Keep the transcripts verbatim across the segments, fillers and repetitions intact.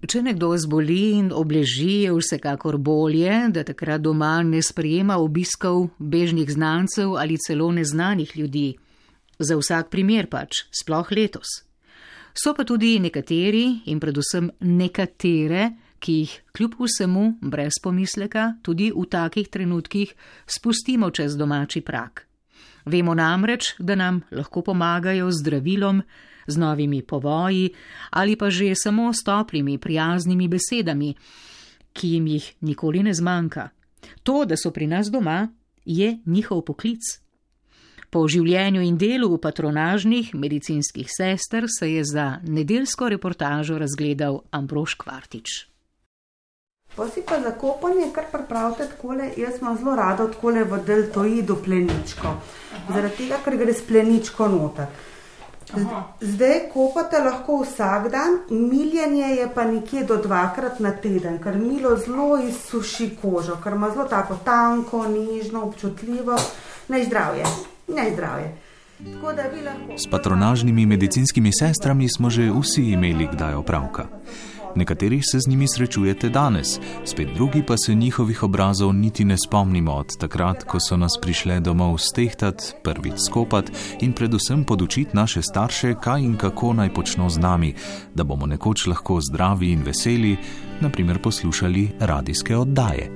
Če nekdo zboli in obleži, je vsekakor bolje, da takrat doma ne sprejema obiskov bežnih znancev ali celo neznanih ljudi. Za vsak primer pač, sploh letos. So pa tudi nekateri in predvsem nekatere, ki jih kljub vsemu brez pomisleka tudi v takih trenutkih spustimo čez domači prag. Vemo namreč, da nam lahko pomagajo z zdravilom, z novimi povoji ali pa že samo s toplimi, prijaznimi besedami, ki jim jih nikoli ne zmanjka. To, da so pri nas doma, je njihov poklic. Po življenju in delu patronažnih medicinskih sester se je za nedeljsko reportažo razgledal Ambrož Kvartič. Posi pa za kopanje, kar pripravite takole, jaz imam zelo rado takole v deltoidu pleničko. Zaradi tega, ker gre s pleničko noter. Zdaj kopate lahko vsak dan, miljenje je pa nekje do dvakrat na teden, ker milo zelo izsuši kožo, ker ima zelo tako tanko, nežno, občutljivo. Naj zdravje, naj zdravje. Tako da vi lahko... S patronažnimi medicinskimi sestrami smo že vsi imeli kdaj opravka. Nekateri se z njimi srečujete danes, spet drugi pa se njihovih obrazov niti ne spomnimo od takrat, ko so nas prišle domov stehtat, prvič skopat in predvsem podučit naše starše, kaj in kako naj počno z nami, da bomo nekoč lahko zdravi in veseli, na primer poslušali radijske oddaje.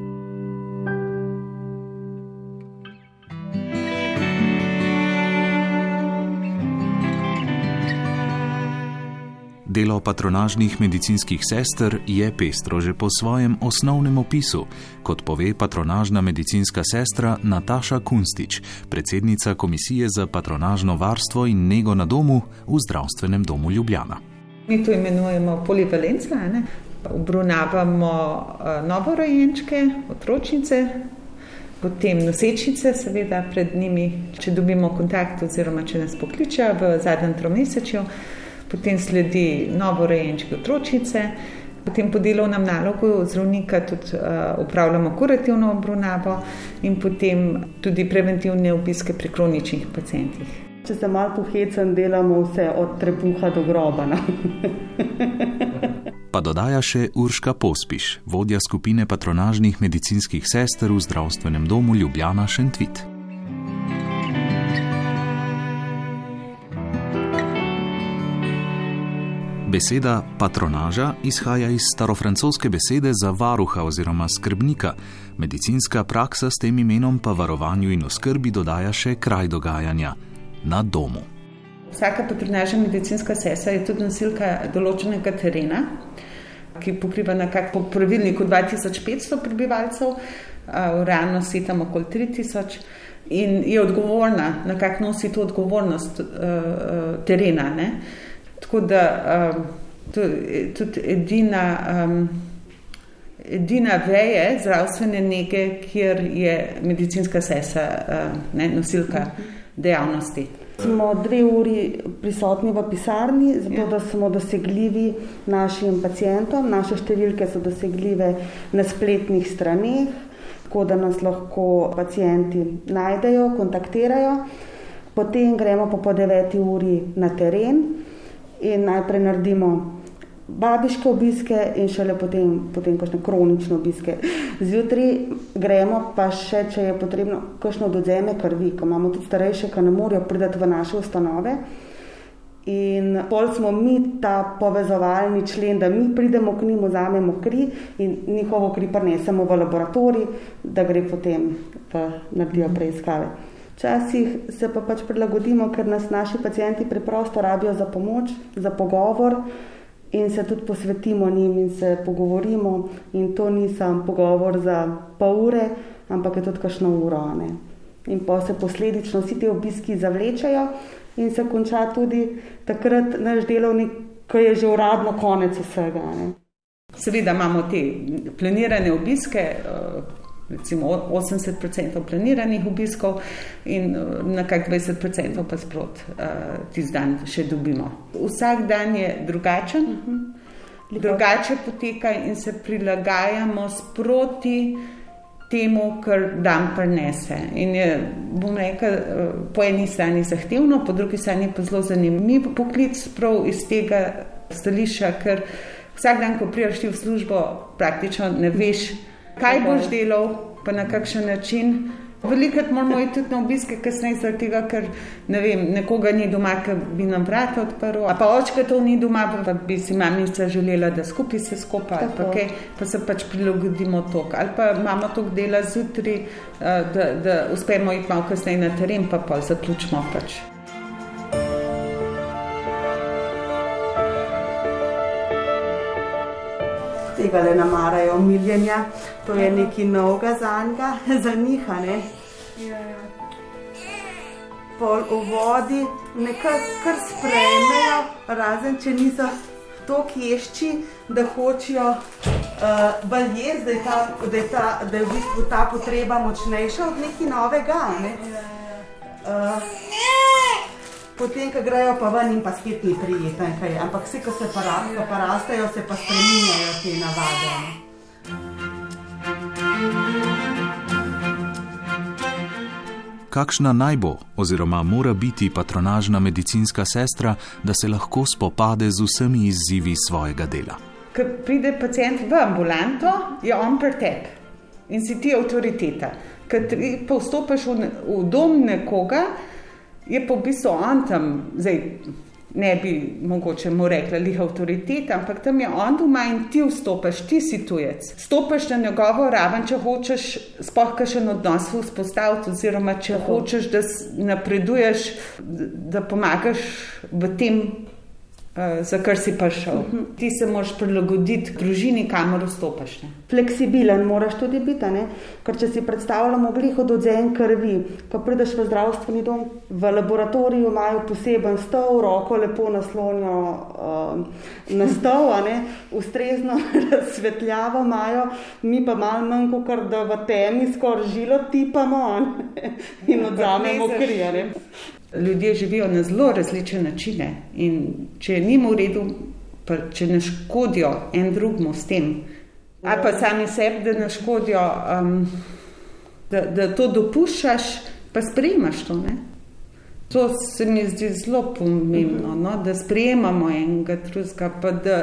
Delo patronažnih medicinskih sester je pestro že po svojem osnovnem opisu, kot pove patronažna medicinska sestra Nataša Kunstič, predsednica Komisije za patronažno varstvo in nego na domu v Zdravstvenem domu Ljubljana. Mi to imenujemo polivalenca, ne? Obravnavamo novorojenčke, otročnice, potem nosečnice, seveda pred njimi, če dobimo kontakt oziroma če nas pokličejo v zadnjem tromesečju. Potem sledi novorojenčke otročnice, potem po delovnem nalogu zdravnika tudi uh, upravljamo kurativno obravnavo in potem tudi preventivne obiske pri kroničnih pacientih. Če se malo pohecam, delamo vse od trebuha do groba. No? Pa dodaja še Urška Pospiš, vodja skupine patronažnih medicinskih sester v Zdravstvenem domu Ljubljana Šentvit. Beseda patronaža izhaja iz starofrancoske besede za varuha oziroma skrbnika. Medicinska praksa s tem imenom pa varovanju in oskrbi dodaja še kraj dogajanja na domu. Vsaka patronažna medicinska sestra je tudi nosilka določenega terena, ki pokriva nekako po pravilniku dva tisoč petsto prebivalcev, v realnosti tam okoli tri tisoč in je odgovorna, nekako nosi to odgovornost uh, terena, ne? Tako da um, tudi edina, um, edina veje zdravstvene nege, kjer je medicinska sestra uh, ne, nosilka dejavnosti. Smo dve uri prisotni v pisarni, zato da smo dosegljivi našim pacientom. Naše številke so dosegljive na spletnih straneh, tako da nas lahko pacienti najdejo, kontaktirajo. Potem gremo pa po deveti uri na teren in najprej naredimo babiške obiske in šele potem, potem kakšne kronične obiske. Zjutraj gremo pa še, če je potrebno, kakšno odvzeme krvi, ko imamo tudi starejše, ki ne morejo priti v naše ustanove. In pol smo mi ta povezovalni člen, da mi pridemo k njim, vzamemo kri in njihovo kri prinesemo v laboratorij, da gre potem, pa naredijo preiskave. Včasih se pa pač prilagodimo, ker nas naši pacienti preprosto rabijo za pomoč, za pogovor in se tudi posvetimo njim in se pogovorimo in to ni sam pogovor za pol ure, ampak je tudi kakšno uro. Ne? In pa se posledično vsi te obiski zavlečajo in se konča tudi takrat naš delovnik, ko je že uradno konec vsega. Ne? Seveda imamo te planirane obiske, recimo osemdeset procentov planiranih obiskov in nekak dvajset procentov pa sprot uh, tisti dan še dobimo. Vsak dan je drugačen, uh-huh. drugače poteka in se prilagajamo sproti temu, kar dan prinese. In je, bom rekel, po eni strani zahtevno, po drugi strani pa zelo zanimiv poklic prav iz tega stališča, ker Vsak dan, ko priješ ti v službo, praktično ne veš, kaj boš delal, pa na kakšen način. Velikrat moramo iti tudi na obiske kasneje, zaradi tega, ker ne vem, nekoga ni doma, ki bi nam vrata odprl, a pa očka to ni doma, pa bi si mamica želela, da skupaj se skopa, ali pa kaj, pa se pač prilagodimo tok. Ali pa imamo tok dela zjutraj, da, da uspemo iti malo kasneje na teren, pa pa zaključimo pač. Tega le namarajo miljenja, to je nekaj novega za njega, za njih, ne? Pol v vodi nekako kar sprejmejo, razen če niso toliko ješči, da hočijo uh, bolj jesti, da je, ta, da, je ta, da je v bistvu ta potreba močnejša od nekaj novega, ne? Uh, Potem, ko grejo pa ven in pa spet ni prijetno, ampak vse, ko se pa rastejo, se pa spreminjajo te navade. Kakšna naj bo oziroma mora biti patronažna medicinska sestra, da se lahko spopade z vsemi izzivi svojega dela? Ko pride pacient v ambulanto, je on pri tebi in si ti avtoriteta. Ko pa vstopiš v, v dom nekoga, je pa v bistvu on tam, zdaj ne bi mogoče mu rekla lih avtoriteta, ampak tam je on doma in ti vstopiš, ti si tujec. Stopiš na njegovo raven, če hočeš sploh kakšen odnos vzpostaviti, oziroma če Tako. hočeš, da napreduješ, da pomagaš v tem, uh, za kar si prišel. Uh-huh. Ti se moraš prilagoditi družini, kamor vstopiš. Ne? Fleksibilen moraš tudi biti, ne? Ker če si predstavljamo glih od odvzem krvi, ko prideš v zdravstveni dom, v laboratoriju imajo poseben stol, roko lepo naslonijo uh, na stol, ne? Ustrezno razsvetljavo imajo, mi pa malo manj, kot da v temi skoraj žilo tipamo in odzamemo kri. Ne? Ljudje živijo na zelo različne načine in če je njim v redu, pa če ne škodijo en drugmu s tem, ali pa sami sebi, da ne škodijo, um, da, da to dopuščaš, pa sprejemaš to. Ne? To se mi zdi zelo pomembno, no? Da sprejemamo enega drugega, pa da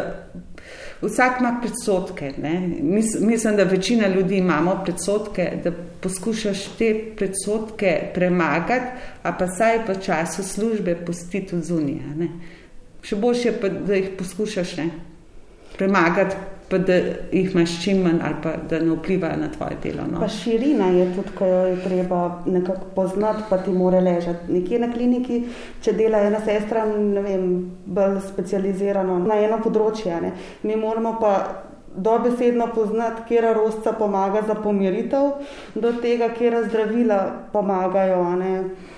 vsak ima predsodke. Ne? Mis, mislim, da večina ljudi imamo predsodke, da poskušaš te predsodke premagati, a pa saj v času službe pustiti od zunija. Ne? Še boljše je pa, da jih poskušaš ne? premagati, pa da jih imaš čim manj ali pa da ne vplivajo na tvoje delo. No. Pa širina je tudi, ko jo je treba nekako poznati, pa ti mora ležati. Nekje na kliniki, če dela ena sestra, ne vem, bolj specializirano na eno področje, ne. Mi moramo pa dobesedno poznati, kjera rosca pomaga za pomiritev, do tega, kjera zdravila pomagajo, ne,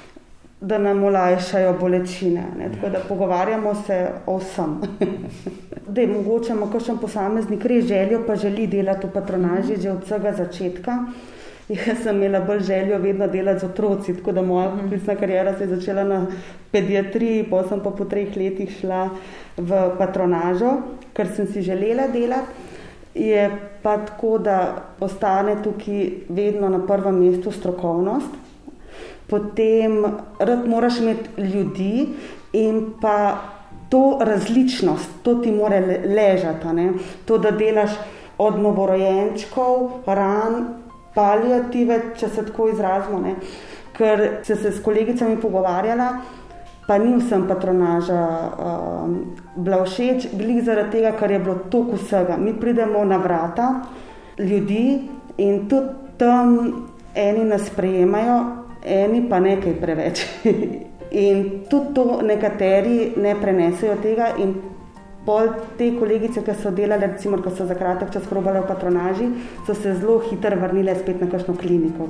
da nam olajšajo bolečine. Ne. Tako da pogovarjamo se o vsem. Da je mogoče ima kakšen posameznik res željo, pa želi delati v patronaži že od vsega začetka. Jaz sem imela bolj željo vedno delati z otroci, tako da moja poklicna kariera se je začela na pediatriji, potem sem pa po treh letih šla v patronažo, ker sem si želela delati. Je pa tako, da ostane tukaj vedno na prvem mestu strokovnost. Potem rad moraš imeti ljudi in pa to različnost, to ti mora ležati, ne? To, da delaš od novorojenčkov, ran, paliative, če se tako izrazimo, ne? Ker se se s kolegicami pogovarjala, pa ni vsem patronaža um, bila všeč, glih zaradi tega, ker je bilo toliko vsega. Mi pridemo na vrata ljudi in tudi tam eni nas sprejemajo, eni pa nekaj preveč. In tudi to nekateri ne prenesejo tega in pol te kolegice, ki so delale, recimo, ko so za kratek čas probale v patronaži, so se zelo hitro vrnile spet na kakšno kliniko.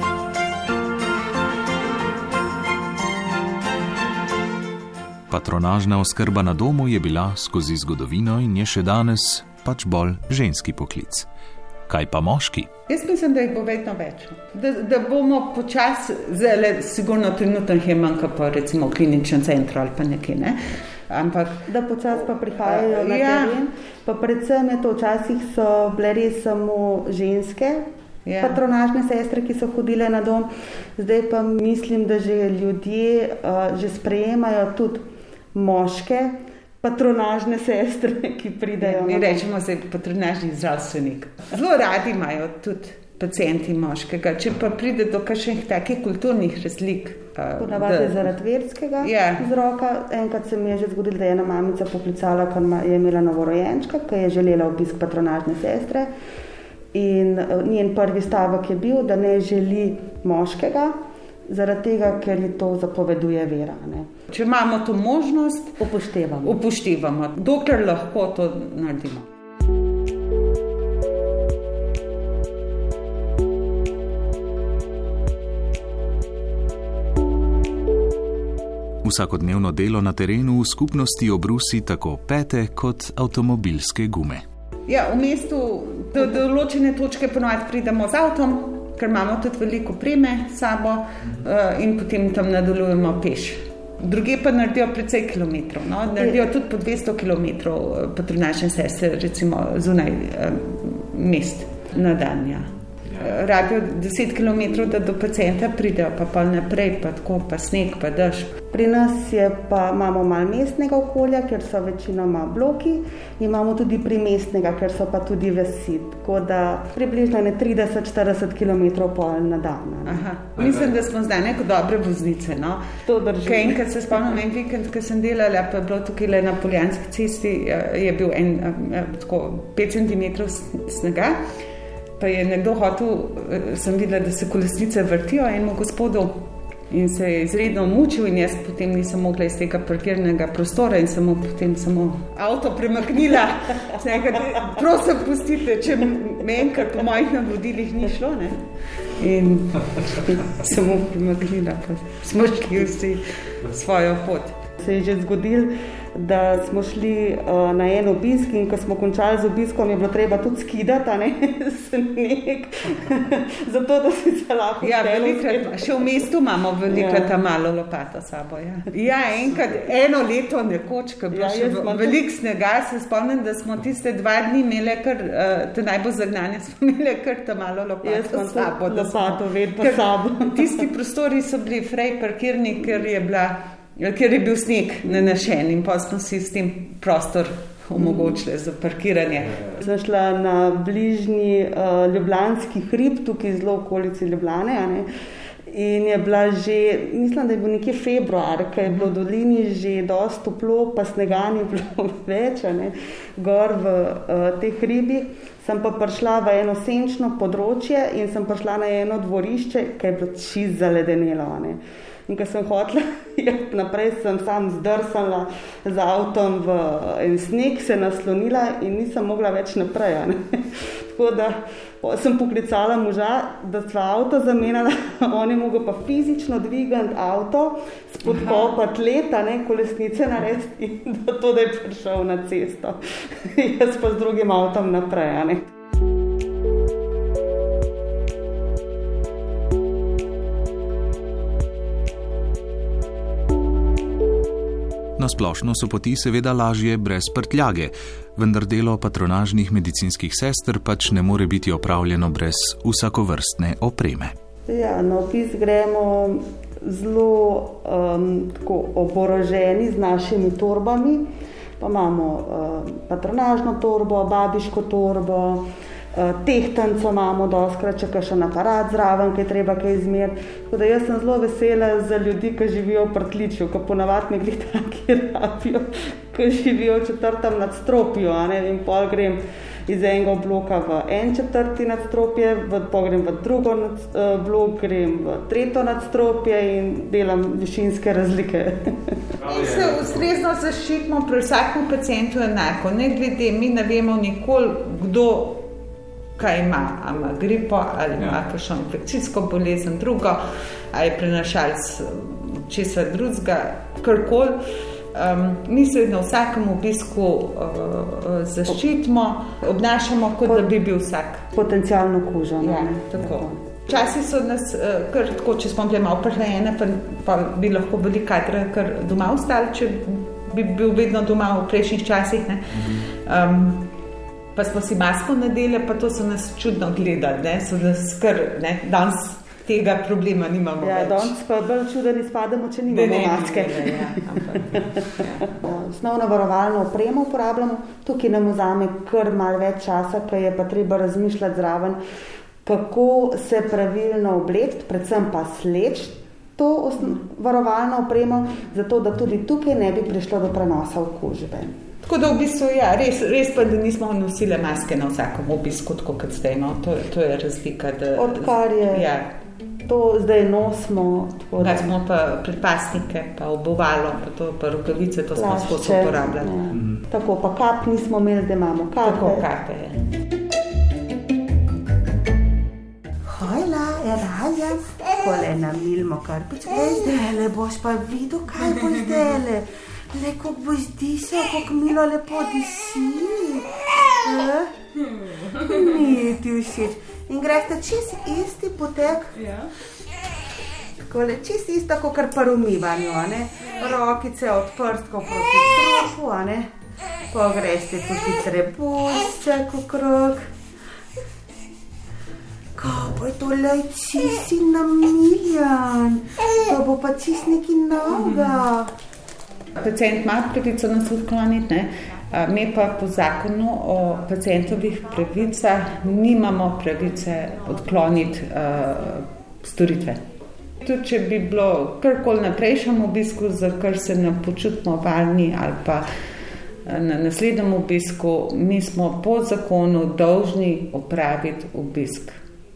Patronažna oskrba na domu je bila skozi zgodovino in je še danes pač bolj ženski poklic. Kaj pa moški? Jaz mislim, da jih bo vedno več. Da, da bomo počasi, zelo sigurno trenutno je manjka pa recimo v kliničnem centru ali pa nekje, ne? Ampak da počasi pa prihajajo na ja. teren, pa predvsem je to, včasih so bile res samo ženske, ja. patronažne sestre, ki so hodile na dom, zdaj pa mislim, da že ljudje uh, že sprejemajo tudi moške, patronažne sestre, ki pridejo. Mi rečemo zdaj patronažni zdravstvenik. Zelo radi imajo tudi pacienti moškega, če pa pride do kakšnih takih kulturnih razlik. Ponavadi zaradi verskega yeah. vzroka. Enkrat se mi je že zgodilo, da je ena mamica poklicala, ker je imela novorojenčka, ki je želela obisk patronažne sestre. In njen prvi stavek je bil, da ne želi moškega, zaradi tega, ker ji to zapoveduje vera. Ne. Če imamo to možnost, upoštevamo. upoštevamo, dokler lahko to naredimo. Vsakodnevno delo na terenu v skupnosti obrusi tako pete kot avtomobilske gume. Ja, v mestu do določene točke ponovadi pridemo z avtom, ker imamo tudi veliko opreme s sabo in potem tam nadaljujemo peš. Druge pa naredijo precej kilometrov, no? Naredijo tudi po dvesto kilometrov patronažne sestre, recimo zunaj mest na dan. Ja. Rabijo deset kilometrov, da do pacienta pridejo, pa pa naprej, pa tako, pa sneg, pa dež. Pri nas je pa, imamo malo mestnega okolja, ker so večinoma bloki, imamo tudi primestnega, ker so pa tudi vasi, tako da približno ne trideset do štirideset kilometrov pol na dan. Aha. Mislim, da smo zdaj neko dobre voznice, no? To drži. Kaj enkrat se spomnim, en vikend, ko sem delala, pa je bilo tukaj na Poljanski cesti, je bil en, tako, pet centimetrov snega. Pa je nekdo hotel, sem videla, da se kolesnice vrtijo enemu gospodu in se je izredno mučil in jaz potem nisem mogla iz tega parkirnega prostora in sem mu potem samo avto premaknila. Prosim, pustite, če me enkrat po mojih navodilih ni šlo, ne? In sem mu premaknila, pa smo šli vsi svojo pot. Se je že zgodil, da smo šli uh, na en obisk in ko smo končali z obiskom, je bilo treba tudi skidati, a ne, sneg, zato da si se lahko ja, velikrat, še v mestu imamo velikrat ja. malo lopato sabo. Ja, ja enkrat, eno leto nekoč, ko je bilo ja, še velik snega, se spomnim, da smo tiste dva dni imeli kar, uh, te najbolj zagnanje, smo imeli kar ta malo lopato sabo. Lopato vedno sabo. Tisti prostori so bili frej parkirni, ker je bila ker je bil sneg nanešen in pa smo si s tem prostor omogočili za parkiranje. Sem šla na bližnji uh, Ljubljanski hrib, tukaj zelo okolici Ljubljane, a ne? In je bila že, mislim, da je bil nekje februar, ko je bilo v dolini že dosti toplo, pa snega ni bilo več, a ne? Gor v uh, teh hribih. Sem pa prišla v eno senčno področje in sem prišla na eno dvorišče, ki je bilo čist zaledenelo, a ne? In ko sem hotela jeti naprej, sem sam zdrsala z avtom v en sneg, se naslonila in nisem mogla več naprej. Ne? Tako da sem poklicala moža, da sva avto zamenjala, on je mogel pa fizično dvigati avto, spodkopati leta, ne, kolesnice narediti in da to, da je prišel na cesto. Jaz pa z drugim avtom naprej. Ne? Na splošno so poti seveda lažje brez prtljage, vendar delo patronažnih medicinskih sester pač ne more biti opravljeno brez vsakovrstne opreme. Ja, na opis gremo zelo um, tako oboroženi z našimi torbami. Pa imamo uh, patronažno torbo, babiško torbo, uh, tehtanco imamo doskrat, če kakšen aparat zraven, ki je treba kaj izmeriti. Tako da jaz sem zelo vesela za ljudi, ki živijo v Prtličju, ki ponavadi nekaj taki rabijo, ki živijo v četrtem nadstropju, a ne, in pol grem iz enega bloka v en četrti nadstropje, pol grem v drugo nad, uh, blok, grem v tretjo nadstropje in delam višinske razlike. Mi se ustrezno zaščitimo pri vsakem pacientu enako, ne glede, mi ne vemo nikoli, kdo kaj ima, ali ima gripo, ali ima kakšno infekcijsko bolezen, drugo, ali je prenašalec česa drugega, karkoli. Um, mi se na vsakem obisku uh, zaščitimo, obnašamo, kot da bi bil vsak potencialno kužen. Ja, tako. Včasih so nas, uh, kar tako, če smo bile malo prehlajene, pa, pa bi lahko bili kadre kar doma ostali, če bi bil vedno doma v prejšnjih časih. Ne? Um, pa smo si masko nadeli, pa to so nas čudno gledali, ne? So nas kar, ne, danes tega problema nimamo ja, več. Danes pa bolj čuden izpademo, če nimamo ne, maske. Ne, ne, ja, ampak, ja. Osnovno varovalno opremo uporabljamo, tukaj nam vzame kar malo več časa, ker je pa treba razmišljati zraven, kako se pravilno oblečiti, predvsem pa sleči to varovalno opremo, zato da tudi tukaj ne bi prišlo do prenosa okužbe. Tako da v bistvu, ja, res, res pa, da nismo nosile maske na vsakem obisku, tako kot zdaj, no, to, to je razlika. Da, Odkar je, ja. To zdaj nosimo. Da smo pa predpasnike, pa obuvalo, pa to, pa rokavice, to smo skozi uporabljali. Ja. Mm. Tako, pa kap nismo imeli, da imamo kape. Tako, kape, ja. Hojla, Eraja, kole na Milmo, kar počkaj zdajle, boš pa videl, kaj boš zdajle. Le, kako boš disal, kako milo lepo disi. Ni ti všeč. In greš ta čist isti potek. Ja. Takole, čist isto, kot kar pa umivanju, a ne? Rokice od prstkov proti stropu, a ne? Pa greš te tukaj trebušček okrog. Kaj bo je to lej čist in namiljan? To bo pa čist neki noga. Pacient ima pravico nas odkloniti, ne? Mi pa po zakonu o pacientovih pravicah nimamo pravice odkloniti uh, storitve. Tudi če bi bilo karkoli na prejšnjem obisku, za kar se ne počutimo varni ali pa na naslednjem obisku, mi smo po zakonu dolžni opraviti obisk.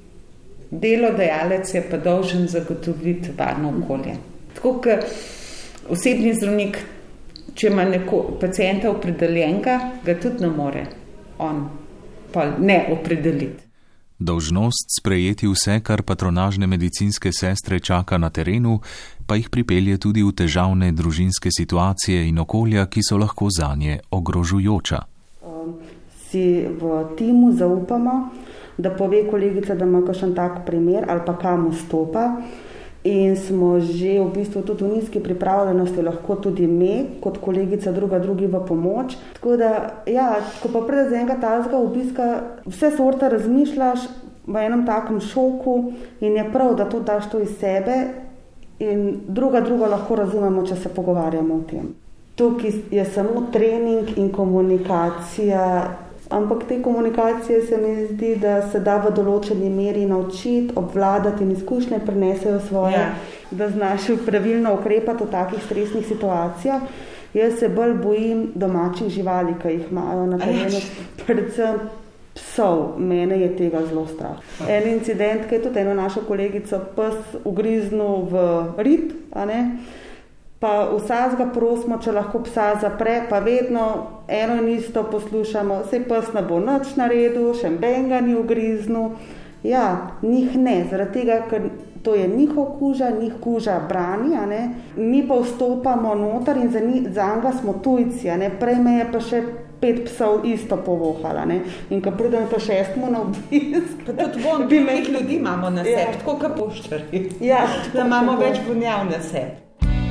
Delodajalec je pa dolžen zagotoviti varno okolje. Tako, ker osebni zdravnik, če ima neko pacienta opredeljenega, ga tudi ne more on pa ne opredeliti. Dolžnost sprejeti vse, kar patronažne medicinske sestre čaka na terenu, pa jih pripelje tudi v težavne družinske situacije in okolja, ki so lahko zanje ogrožujoča. Si v timu zaupamo, da pove kolegica, da ima kakšen tak primer ali pa kam vstopa. In smo že v bistvu tudi v nizki pripravljenosti, lahko tudi mi, kot kolegica druga drugi v pomoč. Tako da, ja, ko pa pride z enega tazga obiska, vse sorte razmišljaš v enem takem šoku in je prav, da to daš to iz sebe in druga druga lahko razumemo, če se pogovarjamo o tem. Tukaj je samo trening in komunikacija, ampak te komunikacije se mi zdi, da se da v določeni meri naučiti, obvladati in izkušnje prinesejo svoje, ja. Da znaš pravilno ukrepati v takih stresnih situacijah. Jaz se bolj bojim domačih živali, ki jih imajo na terenu, predvsem psov. Mene je tega zelo strah. En incident, ki je tudi eno našo kolegico pes ugriznil v rit, a ne? Pa vsazga prosimo, če lahko psa zapre, pa vedno eno in isto poslušamo, sej pes ne bo nič naredil, še benga ni ugriznil. Ja, njih ne, zaradi tega, ker to je njihov kuža, njih kuža brani, a ne? Mi pa vstopamo noter in za, za njega smo tujci, a ne? Prej me je pa še pet psov isto povohala, ne? In ko pridem pa šestmu na obisk. Pa tudi von, bi me ljudi imamo na sebi, ja. Tako kot poščari. Ja, da imamo tako več vonjav na sebi.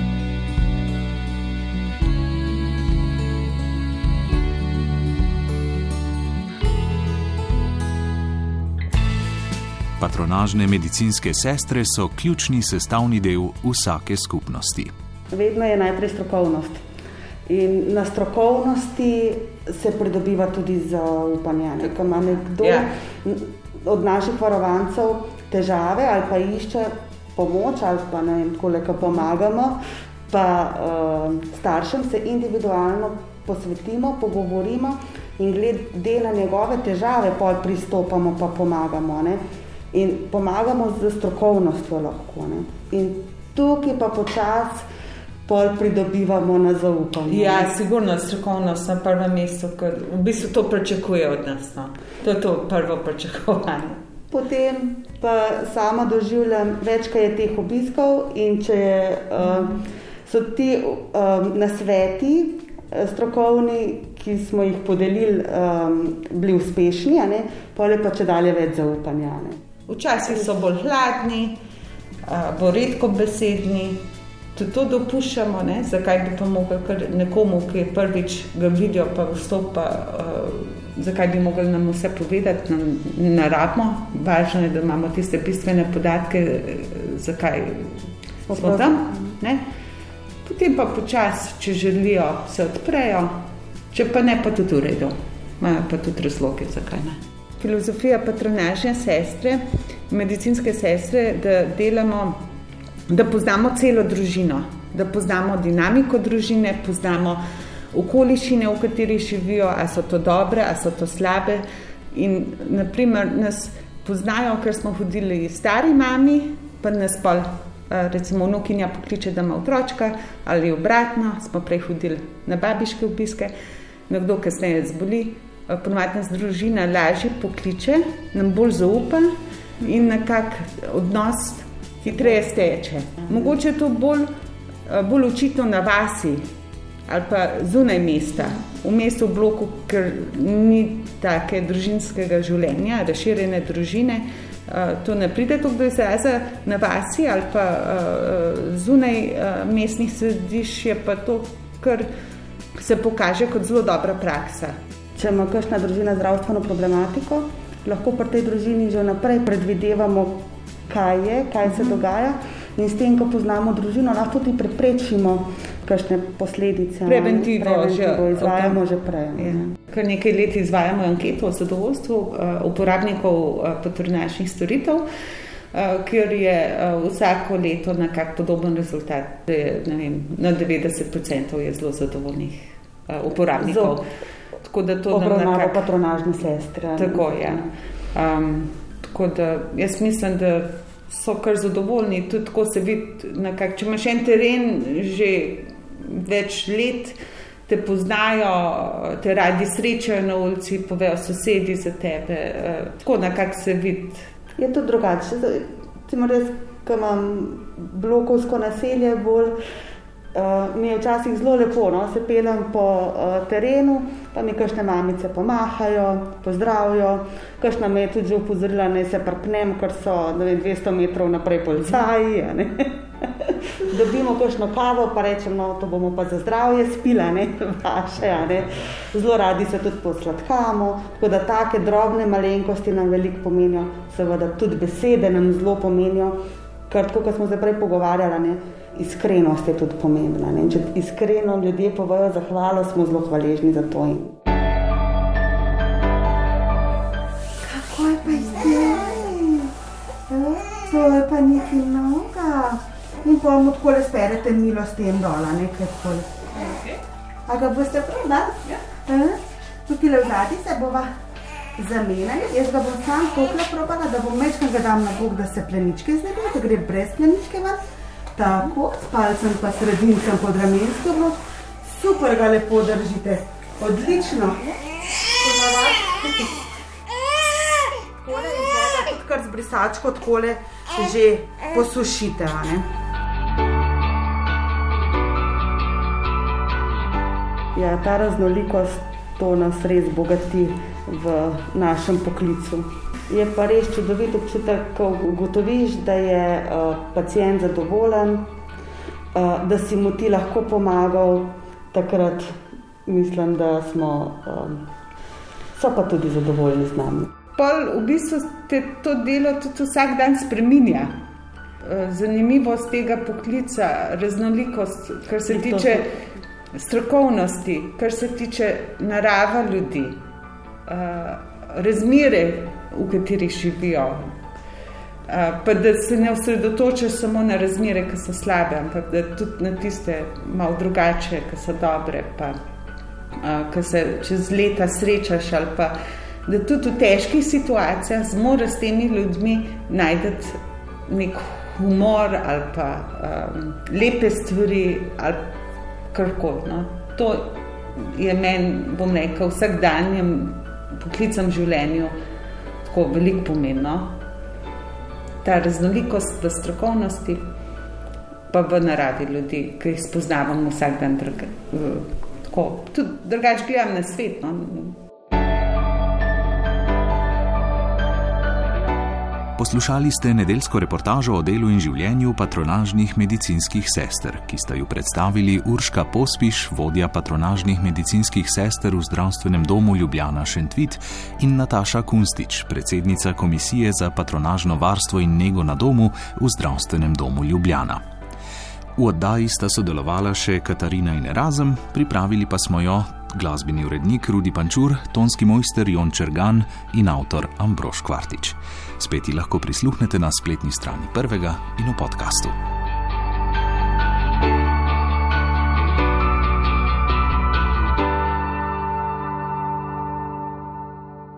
Patronažne medicinske sestre so ključni sestavni del vsake skupnosti. Vedno je najprej strokovnost. In na strokovnosti se pridobiva tudi zaupanje. Ko ima nekdo ja. Od naših varovancev težave ali pa išče pomoč ali pa ne vem, koliko pomagamo, pa uh, staršem se individualno posvetimo, pogovorimo in glede na njegove težave pol pristopamo pa pomagamo, ne? In pomagamo z strokovnostjo lahko, ne? In tukaj pa počas pol pridobivamo na zaupanje. Ja, sigurno strokovnost na prvem mestu, ker v bistvu to pričakuje od nas, no? To je to prvo pričakovanje. Potem pa sama doživljam več, kaj je teh obiskov in če je, uh, so ti uh, nasveti uh, strokovni, ki smo jih podelili, um, bili uspešni, a ne? Pol je pa če dalje več zaupanja, ne? Včasih so bolj hladni, uh, bolj redko besedni, tudi to dopuščamo, ne? Zakaj bi pa mogli nekomu, ki prvič ga vidijo, pa vstopa uh, zakaj bi mogli nam vse povedati, nam ne rabimo. Važno je, da imamo tiste bistvene podatke, zakaj smo tam. Ne? Potem pa počas, če želijo, se odprejo, če pa ne, pa tudi v redu. Imajo pa tudi razloge, zakaj ne. Filozofija patronažne sestre, medicinske sestre, da delamo, da poznamo celo družino, da poznamo dinamiko družine, poznamo okoliščine, v kateri živijo, a so to dobre, a so to slabe. In naprimer nas poznajo, ker smo hodili stari mami, pa nas pa recimo vnukinja pokliče, da ima otročka, ali obratno, smo prej hodili na babiške obiske, nekdo kasneje zboli, ponovadi nas družina lažje pokliče, nam bolj zaupa in nekak odnos hitreje steče. Mogoče je to bolj, bolj očitno na vasi ali pa zunaj mesta, v mestu v bloku, ker ni take družinskega življenja, razširjene družine. To ne pride tako do izraza na vasi ali pa zunaj mestnih središč, je pa to, kar se pokaže kot zelo dobra praksa. Če ima kakšna družina zdravstveno problematiko, lahko pri tej družini že vnaprej predvidevamo, kaj je, kaj se dogaja, in s tem, ko poznamo družino, lahko tudi preprečimo kakšne posledice. Preventivo, preventivo že, izvajamo okay. že prej. Ja. Kar nekaj let izvajamo anketo o zadovoljstvu uporabnikov patronažnih storitev, kjer je vsako leto nekak podoben rezultat, da je, ne vem, na devetdeset procentov je zelo zadovoljnih uporabnikov. Tako da to obravnava nekak... patronažne sestre. Tako, ja. Um, tako da jaz mislim, da so kar zadovoljni, tudi tako se vidi, nekak, če imaš en teren že več let, te poznajo, te radi srečajo na ulici, povejo sosedi za tebe, tako nekak se vidi. Je to drugače. Recimo res, ko imam blokovsko naselje bolj, Uh, mi je včasih zelo lepo, no? Se pelem po uh, terenu, pa mi kakšne mamice pomahajo, pozdravijo, kakšna me je tudi že upozorila, ne se prpnem, ker so dvesto metrov naprej policaji. Dobimo kakšno kavo, pa rečem, no, to bomo pa za zdravje spila, ne, vaše, ne. Zelo radi se tudi posladkamo, tako da take drobne malenkosti nam veliko pomenijo, seveda tudi besede nam zelo pomenijo, ker tako, kot smo se prej pogovarjali, ne, iskrenost je tudi pomembna. Ne? Če iskreno ljudje povejo zahvalo, smo zelo hvaležni za to. Kako je pa zdaj? To je pa nekaj mnoga. In pa mu takole sperete milo s tem dola, nekaj takole. A ga boste prodali? Ja. Tukaj le vzadi se bova zamenjali. Jaz ga bom sam tokle probala, da bom mečkam ga dam na bok, da se pleničke znebijo, da gre brez pleničke van. Tako, s palcem pa sredincem pod ramensko oblož. Super ga lepo držite. Odlično. Takole in tega tudi kar z brisačko takole že posušite, a ne? Ja, ta raznolikost, to nas res bogati v našem poklicu. Je pa res čudovit občutek, ko ugotoviš, da je uh, pacient zadovoljen, uh, da si mu ti lahko pomagal, takrat mislim, da smo, um, so pa tudi zadovoljni z nami. Pol v bistvu te to delo tudi vsak dan spreminja. Zanimivost tega poklica, raznolikost, kar se tiče strokovnosti, kar se tiče narava ljudi, uh, razmere, v katerih živijo. Pa da se ne osredotočaš samo na razmere, ki so slabe, ampak da tudi na tiste malo drugače, ki so dobre, pa ki se čez leta srečaš, ali pa da tudi v težkih situacijah zmore s temi ljudmi najdeti nek humor ali pa um, lepe stvari ali karkoli. No. To je meni, bom rekel, vsakdanjem poklicnem življenju tako veliko pomembno. Ta raznolikost v strokovnosti, pa v naravi ljudi, ki jih spoznavamo vsak dan druge. Tako, tudi drugače gledam na svet. No. Poslušali ste nedeljsko reportažo o delu in življenju patronažnih medicinskih sester, ki sta jo predstavili Urška Pospiš, vodja patronažnih medicinskih sester v Zdravstvenem domu Ljubljana Šentvid, in Nataša Kunstič, predsednica Komisije za patronažno varstvo in nego na domu v Zdravstvenem domu Ljubljana. V oddaji sta sodelovala še Katarina in Erazem, pripravili pa smo jo glasbeni urednik Rudi Pančur, tonski mojster Jon Čergan in avtor Ambrož Kvartič. Spet ji lahko prisluhnete na spletni strani Prvega in v podkastu.